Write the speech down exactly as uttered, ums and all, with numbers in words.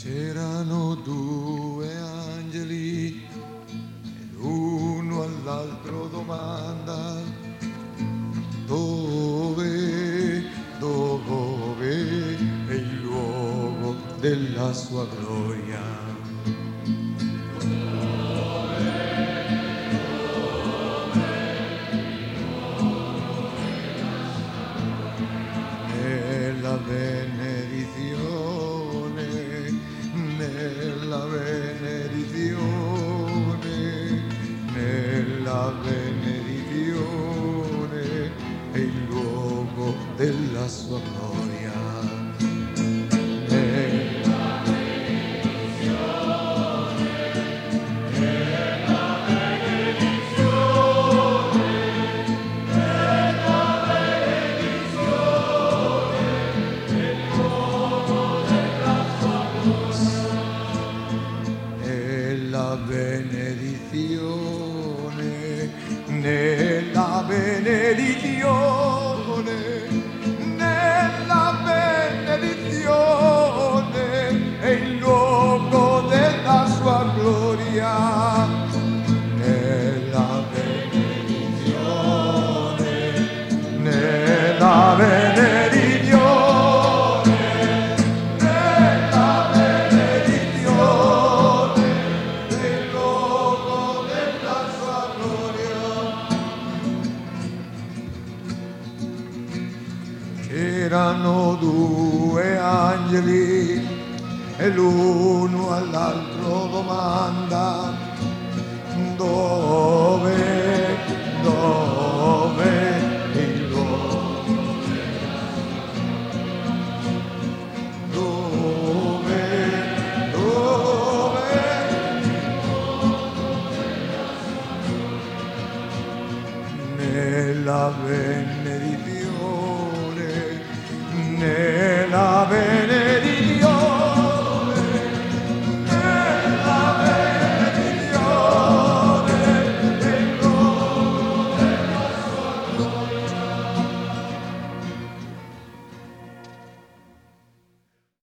C'erano due angeli e l'uno all'altro domanda: dove, dove è il luogo della sua gloria? Nella benedizione, nella benedizione, nella benedizione è il luogo della sua gloria. Nella benedizione, nella benedizione, nella benedizione è il luogo della sua gloria. Nella benedizione, nella benedizione, nella benedizione è il luogo della sua gloria. Nella benedizione, nella benedizione, nella benedizione è il luogo della sua gloria. C'erano due angeli e l'uno all'altro domanda: dove, dove è il luogo della sua gloria? Dove, dove è il luogo della sua gloria? Nella benedizione, nella